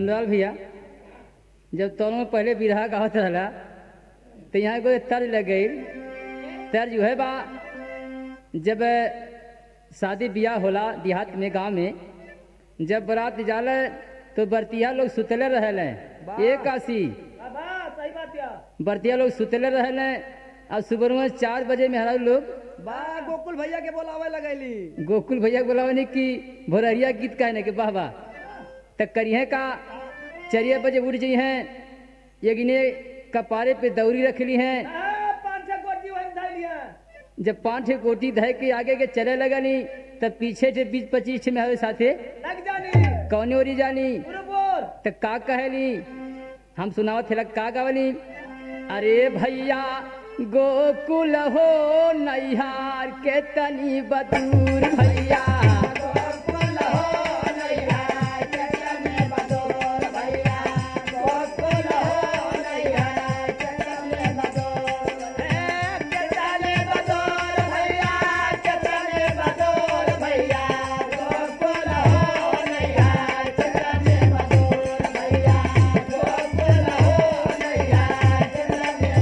नंदलाल भैया जब तोनों में पहले बिरहा गावत रहला तो यहाँ कोई तर्ज लग गई। तर्ज है बा जब शादी ब्याह होला देहात में गांव में, जब बारात जाला तो बरतिया लोग सुतले रहले एक आसी सही बात या बरतिया लोग सुतले रहले और सुबह में 4 बजे मेहरा लोग गोकुल भैया के बोलावे लगैली। गोकुल भैया बोलावने की भोरहरिया गीत कहने के वाह वाह तक करिए का 4 बजे उठ जी हैं यगिने कपारे पे दौरी रख ली हैं। 5-6 गोटी वहीं धर लिया। जब 5 गोटी धय के आगे के चले लगनी तब पीछे से 20-25 में हमारे साथे लग जानी कौने ओरी जानी पुरपुर तक का कहली हम सुनावत थे का गावली। अरे भैया गोकुल हो नैहार के तनी बदूर भैया गोकुल हो नैहार के तनी बदूर भैया गोकुल हो नैहार के तनी बदूर के तनी बदूर भैया के तनी बदूर भैया गोकुल हो नैहार के तनी बदूर भैया गोकुल हो नैहार के तनी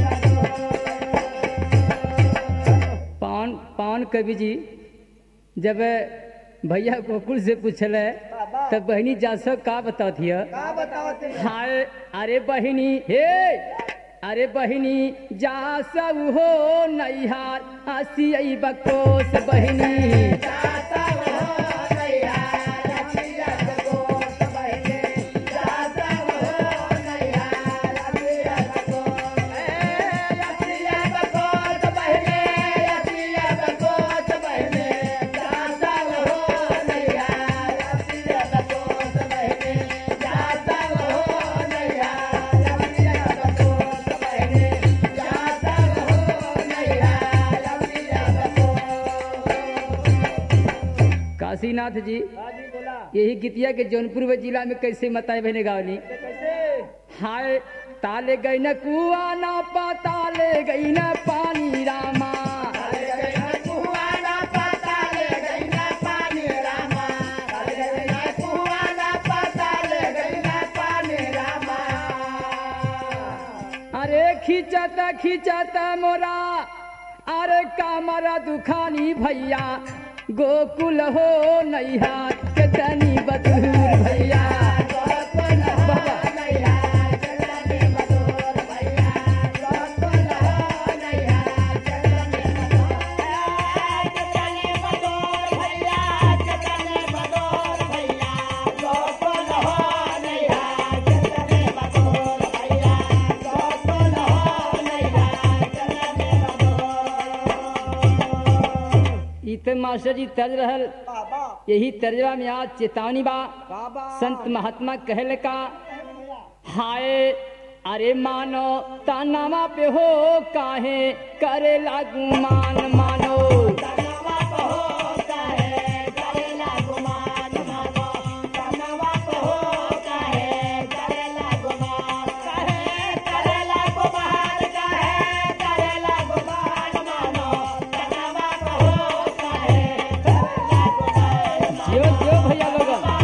पावन कवि जी जब भैया गोकुल से पूछले तब बहनी जासो का बताती है का बतावत है? हाय अरे बहनी हे अरे बहनी जासव हो नैहार हसी बकोस बहनी जासव हो नैहार हसी बकोस बहनी जासव हो नैहार हसी बकोस हसी बकोस बहनी हसी बकोस बहनी जासव हो नैहार हसी बकोस बहनी जासव हो नैहार हसी बकोस बहनी जासव हो नैहार हसी बकोस। काशीनाथ जी हाँ जी बोला यही गीतिया के जौनपुर जिला में कैसे मताए बहने गावली। कैसे हाय ताले गई न कुआ ना पाताले गई न पानी रामा अरे खिंचता खिंचता मोरा अरे कामरा दुखानी भैया गोकुल हो नैहार के तनी बदूर भैया गोकुल हो नैहार के तनी बदूर भैया गोकुल हो नैहार के तनी बदूर भैया के तनी बदूर भैया गोकुल हो नैहार के तनी बदूर भैया गोकुल हो नैहार के तनी बदूर। इत मास्टर जी तर्ज रहल बाबा यही तर्जमा में आज चेतावनी बा बाबा संत महात्मा कहले का हाय अरे मानो तानामा पे हो काहे करे लागू मान मानो तानामा पे हो काहे करे लागू मान मानो तानामा पे हो काहे करे लागू मान काहे करे लागू मान काहे करे लागू मान मानो तानामा पे हो काहे करे लागू मान जो जो भैया लोग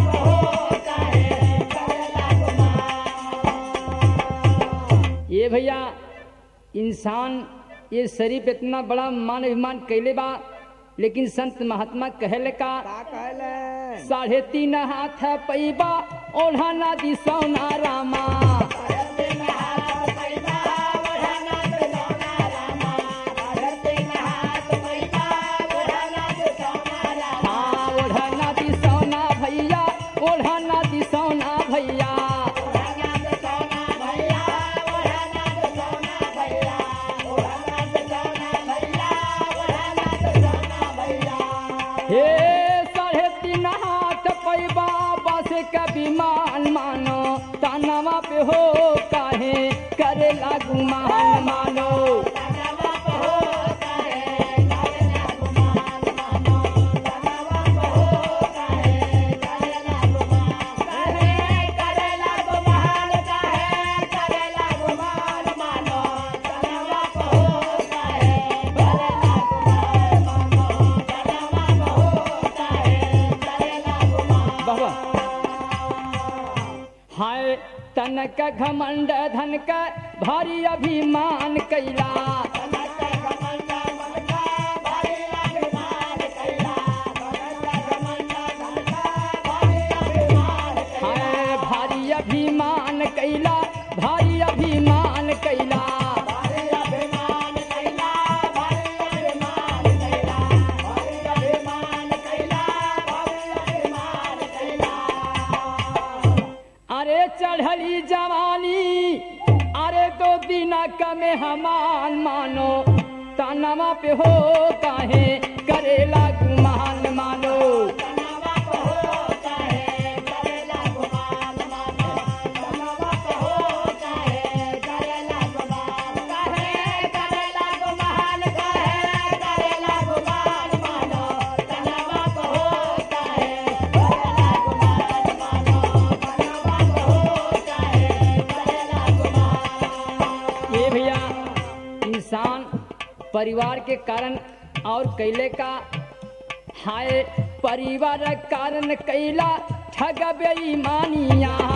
ये भैया इंसान ये शरीफ इतना बड़ा मान अभिमान कैले बा लेकिन संत महात्मा कहले का का कहले 3.5 हाथ पैबा ओढ़ा ना दी सोना रामा हाँ, ओढ़ा ना दी सोना भैया ओढ़ा ना दी सोना भैया हे 3.5 हाथ पैबा बस कभी मान मानो तानावा पे हो काहे करे लागू मान मानो बाबा हाय का घमंड धन का भारी अभिमान कैला हाय भारी अभिमान कैला भारी अभिमान कैला अरे चढ़ली जवानी अरे दो दिन कमे हमान मानो तनवा पे हो काहे करेला गुमान मानो ये भैया इंसान परिवार के कारण और कैले का हाय परिवार कारण कैला ठग बेईमानिया